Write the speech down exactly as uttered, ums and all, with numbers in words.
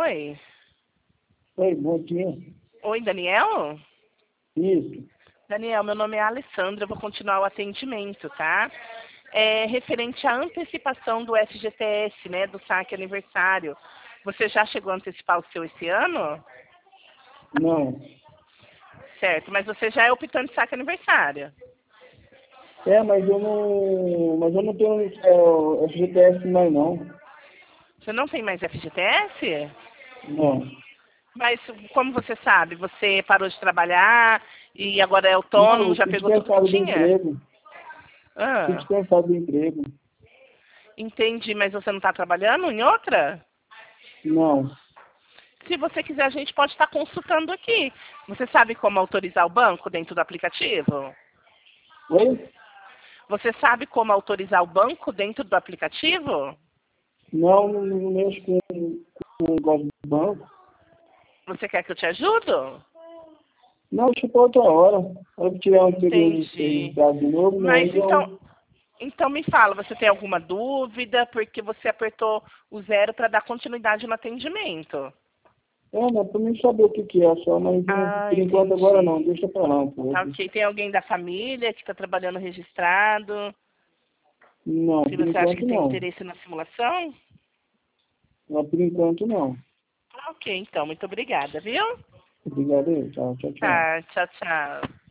Oi. Oi, bom dia. Oi, Daniel? Isso. Daniel, meu nome é Alessandra, eu vou continuar o atendimento, tá? É referente à antecipação do F G T S, né, do saque aniversário. Você já chegou a antecipar o seu esse ano? Não. Certo, mas você já é optante de saque aniversário. É, mas eu não. Mas eu não tenho é, F G T S mais não. Você não tem mais F G T S? Não. Mas como você sabe? Você parou de trabalhar e agora é Não, autônomo, eu já fui pegou tudo que dispensado do tinha? emprego. Fui Ah, dispensado do emprego. entendi, mas você não está trabalhando em outra? Não. Se você quiser, a gente pode estar consultando aqui. Você sabe como autorizar o banco dentro do aplicativo? Oi? Você sabe como autorizar o banco dentro do aplicativo? Não, não, não mexo com, com o negócio do banco. Você quer que eu te ajude? Não, deixa pra outra hora. Eu que tiver um período Entendi. registrado de novo, né? Mas Aí eu. então, então me fala, você tem alguma dúvida? Porque você apertou o zero para dar continuidade no atendimento. É, né? Pra mim saber o que, que é só, mas não, Ah, por enquanto agora não. entendi. Deixa pra lá um Tá pouco. ok. Tem alguém da família que está trabalhando registrado? Não, Se por você acha que enquanto tem não. interesse na simulação? Não, por enquanto não. Ah, ok, então. Muito obrigada, viu? Obrigado aí. Tchau, tchau, tchau. Tá, tchau, tchau.